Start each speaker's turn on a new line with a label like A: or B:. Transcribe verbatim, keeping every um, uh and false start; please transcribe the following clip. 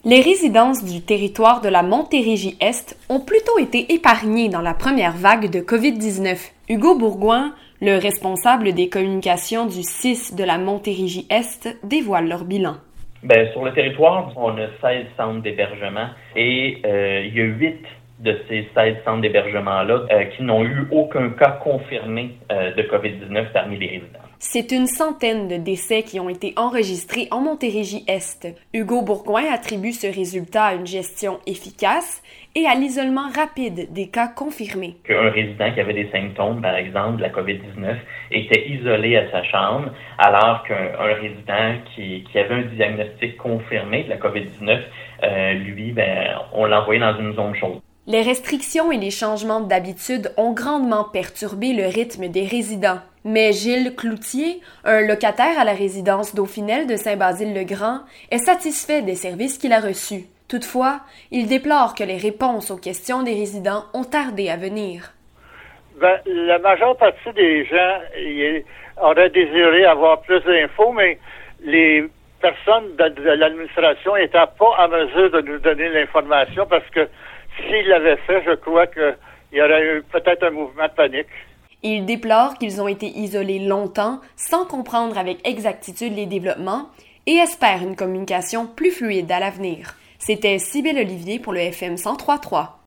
A: Les résidences du territoire de la Montérégie-Est ont plutôt été épargnées dans la première vague de covid dix-neuf. Hugo Bourgoin, le responsable des communications du C I S de la Montérégie-Est, dévoile leur bilan.
B: Bien, sur le territoire, on a seize centres d'hébergement et euh, il y a huit de ces seize centres d'hébergement-là euh, qui n'ont eu aucun cas confirmé euh, de covid dix-neuf parmi les résidents.
A: C'est une centaine de décès qui ont été enregistrés en Montérégie-Est. Hugo Bourgoin attribue ce résultat à une gestion efficace et à l'isolement rapide des cas confirmés.
B: Un résident qui avait des symptômes, par exemple, de la covid dix-neuf, était isolé à sa chambre, alors qu'un un résident qui, qui avait un diagnostic confirmé de la covid dix-neuf, euh, lui, ben, on l'envoyait dans une zone chaude.
A: Les restrictions et les changements d'habitude ont grandement perturbé le rythme des résidents. Mais Gilles Cloutier, un locataire à la résidence Dauphinelle de Saint-Basile-le-Grand, est satisfait des services qu'il a reçus. Toutefois, il déplore que les réponses aux questions des résidents ont tardé à venir.
C: Ben, la majeure partie des gens y, auraient désiré avoir plus d'infos, mais les personnes de, de l'administration n'étaient pas en mesure de nous donner l'information parce que s'ils l'avaient fait, je crois qu'il y aurait eu peut-être un mouvement de panique.
A: Il déplore qu'ils ont été isolés longtemps sans comprendre avec exactitude les développements et espère une communication plus fluide à l'avenir. C'était Cybèle Olivier pour le F M cent trois point trois.